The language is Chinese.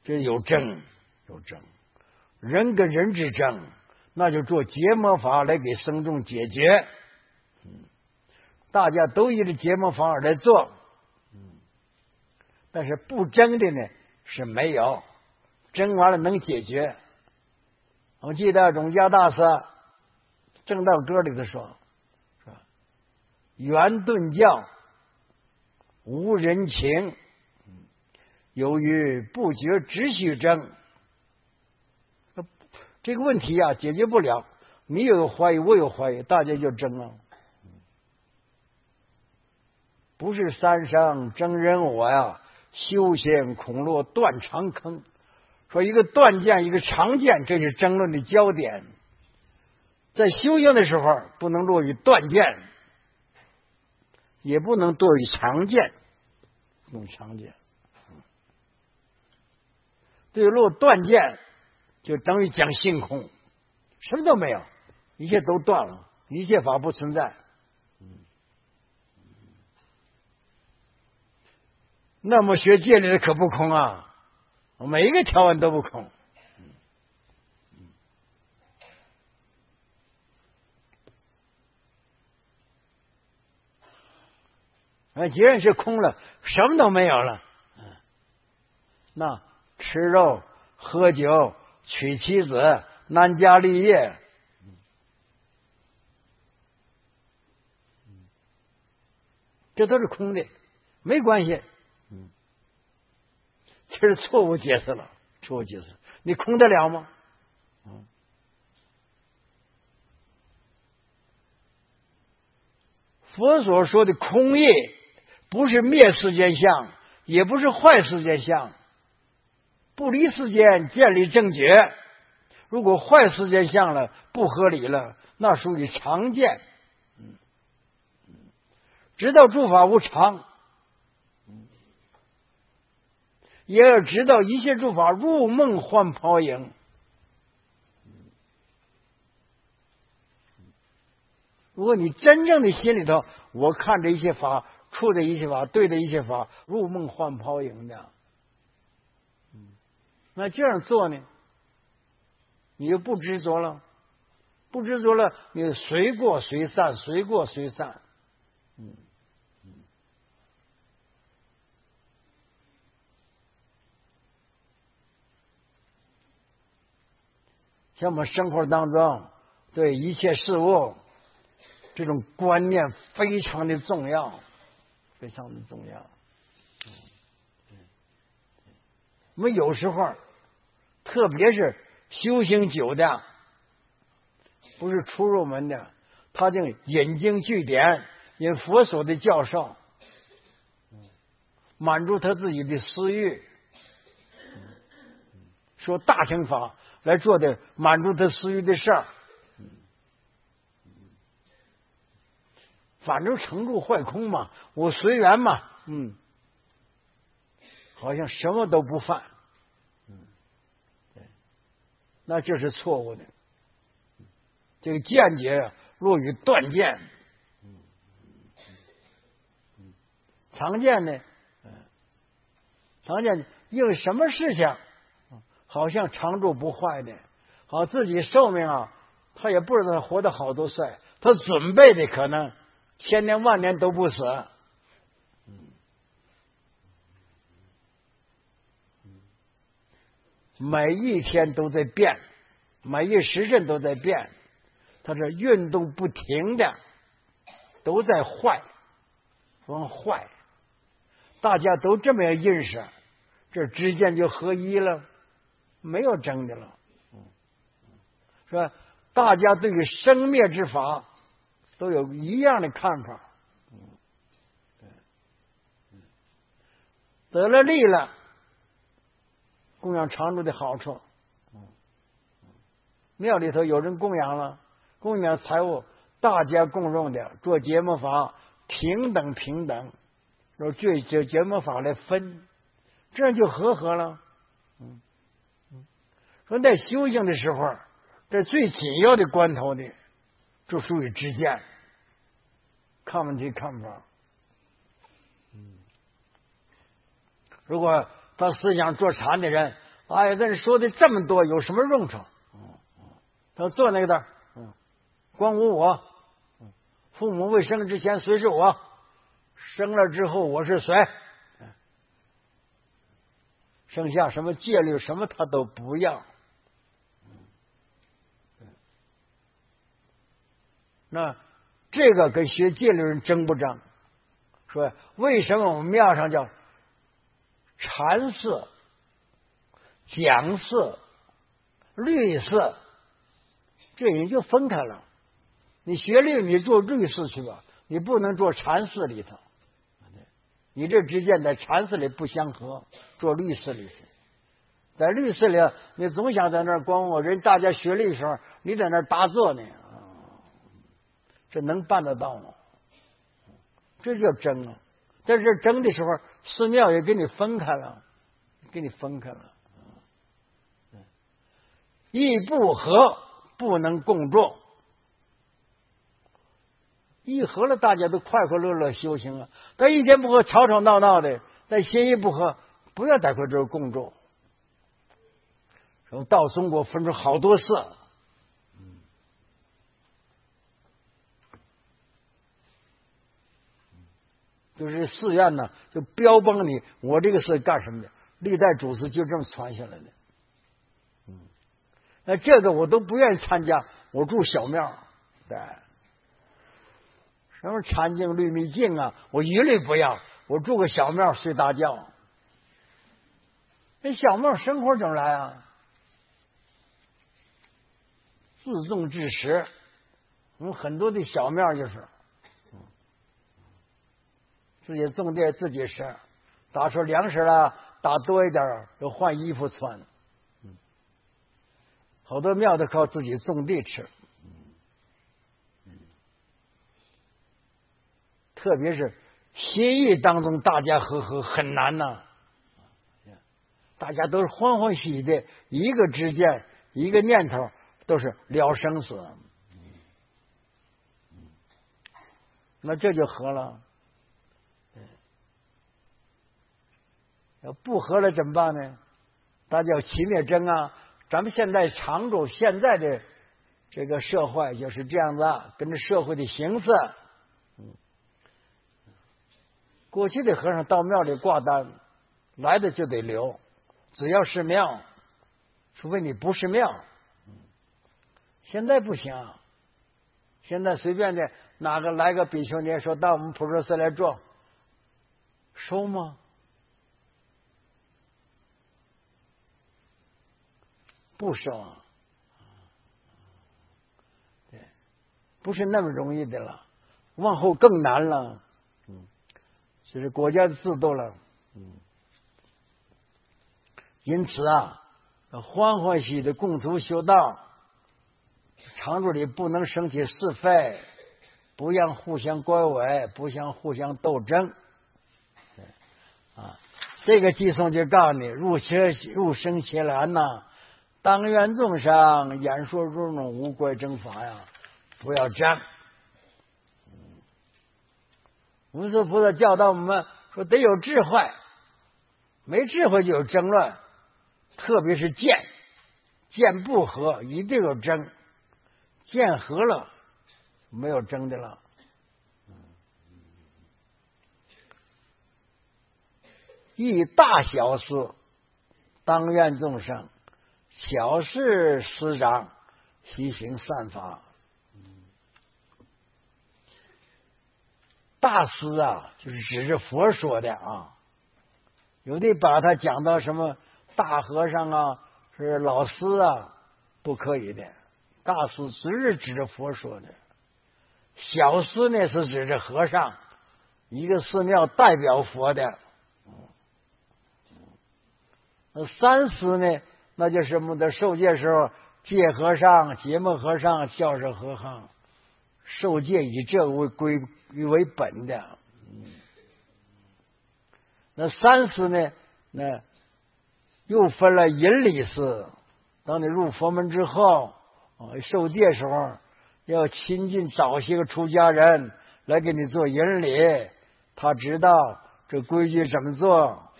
这有争，人跟人之争，那就做结魔法来给僧众解决。大家都依着结魔法而来做，但是不争的呢是没有，争完了能解决。我记得永嘉大师正道歌里头说，是吧？圆顿教无人情，由于不觉只许争。这个问题啊解决不了，你有怀疑我有怀疑，大家就争了。不是三生争人我呀，修仙恐落断肠坑。说一个断剑，一个长剑，这是争论的焦点。在修行的时候，不能落于断剑，也不能落于长剑。用长剑，对落断剑，就等于讲性空，什么都没有，一切都断了，一切法不存在。那么学戒律的可不空啊，每一个条文都不空。既然是空了，什么都没有了。那吃肉、喝酒、娶妻子、安家立业，这都是空的，没关系。这是错误解释了，错误解释，你空得了吗？佛所说的空业，不是灭世间相，也不是坏世间相，不离世间，建立正觉。如果坏世间相了，不合理了，那属于常见。知道诸法无常，也要知道一切诸法入梦幻泡影。如果你真正的心里头，我看着一切法，触的一切法，对的一切法，入梦幻泡影的，那这样做呢，你就不执着了，不执着了，你随过随散，随过随散。像我们生活当中对一切事物这种观念非常的重要，非常的重要。我们有时候特别是修行久的，不是初入门的，他就引经据典，引佛所的教授，满足他自己的私欲，说大乘法来做的满足他私欲的事儿，反正成住坏空嘛，我随缘嘛，好像什么都不犯，那这是错误的。这个见解落于断见，常见呢，常见因为什么事情好像常住不坏的，好自己寿命啊，他也不知道活得好多岁，他准备的可能千年万年都不死。每一天都在变，每一时辰都在变，它是运动不停的，都在坏，往坏。大家都这么样认识，这之间就合一了，没有争的了。是吧？大家对于生灭之法都有一样的看法，得了利了，供养常住的好处。庙里头有人供养了，供养财物，大家共用的，做节目法平等，说这节目法来分，这样就和了。说在修行的时候，这最紧要的关头的，就属于知见，看问题看法。如果他思想坐禅的人， 哎呀，这说的这么多有什么用处？他坐那个那儿，光无我，父母未生之前虽是我，生了之后我是谁？剩下什么戒律什么他都不要。那这个跟学戒律人争不争？说为什么我们庙上叫禅寺、讲寺、律寺？这也就分开了。你学律，你做律寺去吧，你不能做禅寺里头。你这之间在禅寺里不相合，做律寺里去。在律寺里，你总想在那儿光我人，大家学律的时候，你在那儿打坐呢，这能办得到吗？这叫争啊！在这争的时候，寺庙也给你分开了，义不合，不能共众。一合了，大家都快快乐乐修行啊。但一天不合，吵吵闹闹的，但心意不合，不要在块这共众。说到中国分出好多寺，就是寺院呢，就标榜你我这个寺干什么的，历代祖师就这么传下来的。那这个我都不愿意参加，我住小庙，对。什么禅净、律密净啊，我一律不要。我住个小庙睡大觉。那小庙生活怎么来啊？自种自食。我们很多的小庙就是自己种地自己吃，打出粮食了，打多一点就换衣服穿。好多庙都靠自己种地吃。特别是心意当中，大家和很难呐。大家都是欢欢喜喜的，一个之间，一个念头，都是了生死。那这就合了。要不合了怎么办呢？大家要起灭争啊！咱们现在常州现在的这个社会就是这样子啊，跟着社会的形式。过去的和尚到庙里挂单，来的就得留，只要是庙，除非你不是庙。现在不行，现在随便的哪个来个比丘尼说到我们普陀寺来住，收吗？不收啊，对，不是那么容易的了，往后更难了。就是国家的制度了。因此啊，欢欢喜的共同修道，常住里不能生起是非，不要互相关违，不相互相斗争。这个偈颂就告诉你，入生伽蓝呐，当愿众生演说中种无怪争法呀，不要争。文殊菩萨教导我们说得有智慧，没智慧就有争论，特别是见不合一定有争，见合了没有争的了。以大小事当愿众生，小事师长习行善法。大师啊，就是指着佛说的啊，有的把它讲到什么大和尚啊，是老师啊，不可以的。大师只是指着佛说的，小师呢是指着和尚，一个寺庙代表佛的。三师呢，那就是什么的受戒时候，戒和尚、结目和尚、教授和尚受戒以这为本的。那三师呢，那又分了引礼师。当你入佛门之后，受戒时候要亲近找些个出家人来给你做引礼，他知道这规矩怎么做，